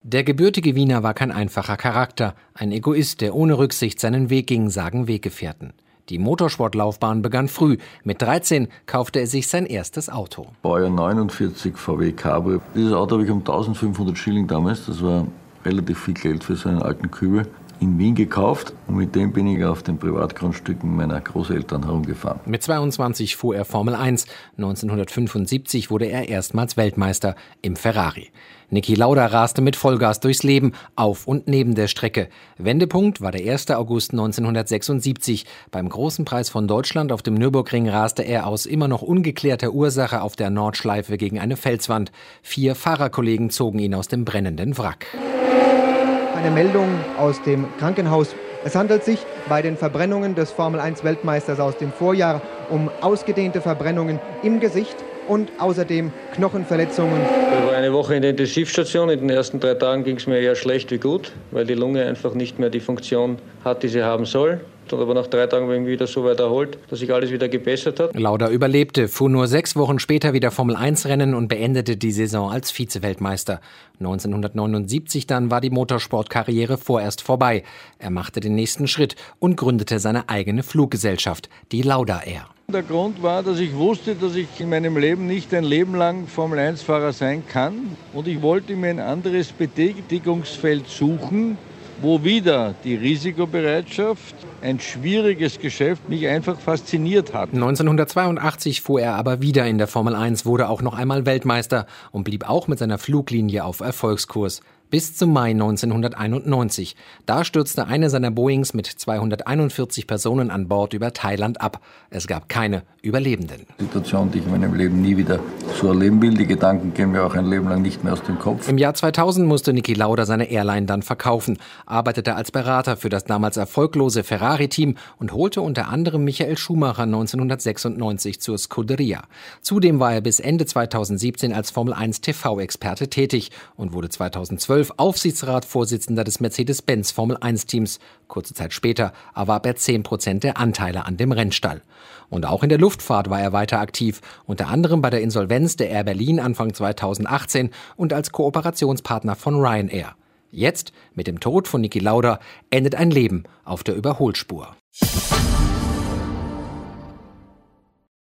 Der gebürtige Wiener war kein einfacher Charakter, ein Egoist, der ohne Rücksicht seinen Weg ging, sagen Weggefährten. Die Motorsportlaufbahn begann früh. Mit 13 kaufte er sich sein erstes Auto. Baujahr 49 VW Cabrio. Dieses Auto habe ich um 1500 Schilling damals, das war relativ viel Geld für so einen alten Kübel, in Wien gekauft und mit dem bin ich auf den Privatgrundstücken meiner Großeltern herumgefahren. Mit 22 fuhr er Formel 1. 1975 wurde er erstmals Weltmeister im Ferrari. Niki Lauda raste mit Vollgas durchs Leben, auf und neben der Strecke. Wendepunkt war der 1. August 1976. Beim Großen Preis von Deutschland auf dem Nürburgring raste er aus immer noch ungeklärter Ursache auf der Nordschleife gegen eine Felswand. 4 Fahrerkollegen zogen ihn aus dem brennenden Wrack. Eine Meldung aus dem Krankenhaus. Es handelt sich bei den Verbrennungen des Formel-1-Weltmeisters aus dem Vorjahr um ausgedehnte Verbrennungen im Gesicht und außerdem Knochenverletzungen. Ich war eine Woche in der Intensivstation. In den ersten 3 Tagen ging es mir eher schlecht wie gut, weil die Lunge einfach nicht mehr die Funktion hat, die sie haben soll. Aber nach 3 Tagen bin ich wieder so weit erholt, dass sich alles wieder gebessert hat. Lauda überlebte, fuhr nur 6 Wochen später wieder Formel-1-Rennen und beendete die Saison als Vize-Weltmeister. 1979 dann war die Motorsportkarriere vorerst vorbei. Er machte den nächsten Schritt und gründete seine eigene Fluggesellschaft, die Lauda Air. Der Grund war, dass ich wusste, dass ich in meinem Leben nicht ein Leben lang Formel-1-Fahrer sein kann. Und ich wollte mir ein anderes Betätigungsfeld suchen, wo wieder die Risikobereitschaft, ein schwieriges Geschäft, mich einfach fasziniert hat. 1982 fuhr er aber wieder in der Formel 1, wurde auch noch einmal Weltmeister und blieb auch mit seiner Fluglinie auf Erfolgskurs. Bis zum Mai 1991. Da stürzte eine seiner Boeings mit 241 Personen an Bord über Thailand ab. Es gab keine Überlebenden. Situation, die ich in meinem Leben nie wieder so erleben will. Die Gedanken gehen mir auch ein Leben lang nicht mehr aus dem Kopf. Im Jahr 2000 musste Niki Lauda seine Airline dann verkaufen, arbeitete als Berater für das damals erfolglose Ferrari-Team und holte unter anderem Michael Schumacher 1996 zur Scuderia. Zudem war er bis Ende 2017 als Formel-1-TV-Experte tätig und wurde 2012 Aufsichtsratsvorsitzender des Mercedes-Benz Formel-1-Teams. Kurze Zeit später erwarb er 10% der Anteile an dem Rennstall. Und auch in der Luftfahrt war er weiter aktiv, unter anderem bei der Insolvenz der Air Berlin Anfang 2018 und als Kooperationspartner von Ryanair. Jetzt, mit dem Tod von Niki Lauda, endet ein Leben auf der Überholspur.